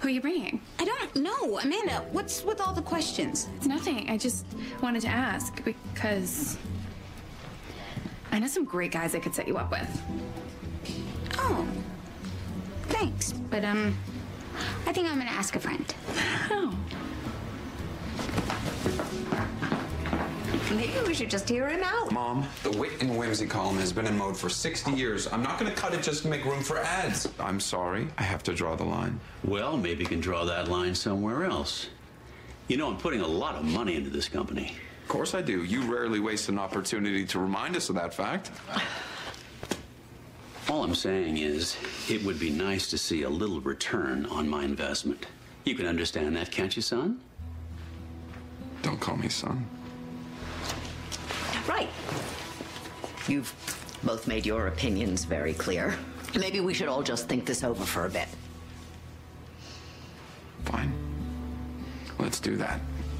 Who are you bringing? I don't know. Amanda, what's with all the questions? It's nothing. I just wanted to ask because I know some great guys I could set you up with. Oh, thanks. But, I think I'm gonna ask a friend. Oh. Maybe we should just hear him out. Mom, the Wit and Whimsy column has been in mode for 60 years. I'm not going to cut it just to make room for ads. I'm sorry. I have to draw the line. Well, maybe you can draw that line somewhere else. You know, I'm putting a lot of money into this company. Of course I do. You rarely waste an opportunity to remind us of that fact. All I'm saying is, it would be nice to see a little return on my investment. You can understand that, can't you, son? Don't call me son. Right. You've both made your opinions very clear. Maybe we should all just think this over for a bit. Fine. Let's do that.